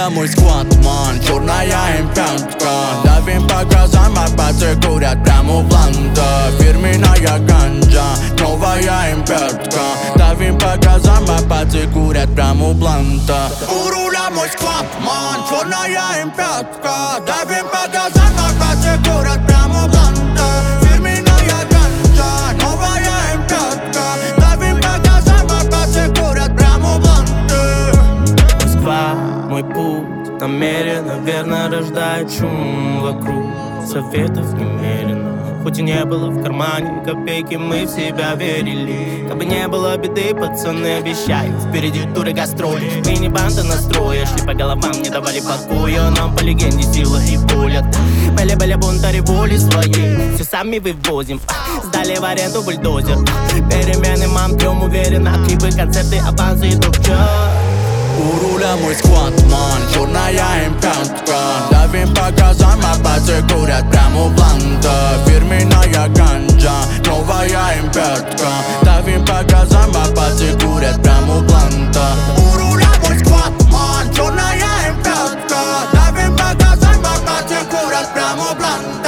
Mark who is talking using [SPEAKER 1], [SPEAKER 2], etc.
[SPEAKER 1] руля мой сквад, ман, черная импятка. Давим по глазам, а пацы курят прямо у бланта. Фирменная ганджа, новая импятка. Давим по глазам, а пацы курят прямо у бланта. У руля мой сквад, ман, черная импятка. Давим по глазам, а пацы курят прямо у бланта. Фирменная ганджа, новая импятка. Давим по глазам, а пацы курят прямо у бланта.
[SPEAKER 2] Москва, мой путь намеренно, верно рождает шум вокруг. Советов немерено, хоть и не было в кармане копейки, мы в себя верили. Как бы не было беды, пацаны, обещаю, впереди туры гастроли. Мы не банда настроя, шли по головам, не давали покоя. Нам по легенде сила и воля. Были бунтари воли своей, все сами вывозим. Сдали в аренду бульдозер. Перемены мам, трем уверенно, клипы, концерты, авансы и топ-чарт.
[SPEAKER 1] У руля мой сквад, ман, черная импятка. Давим по газам, а пацы курят прямо у бланта. Фирменная ганджа, новая импятка. Давим по газам, а пацы курят прямо у бланта. У руля мой сквад, ман, черная импятка. Давим по газам, а пацы курят прямо у бланта.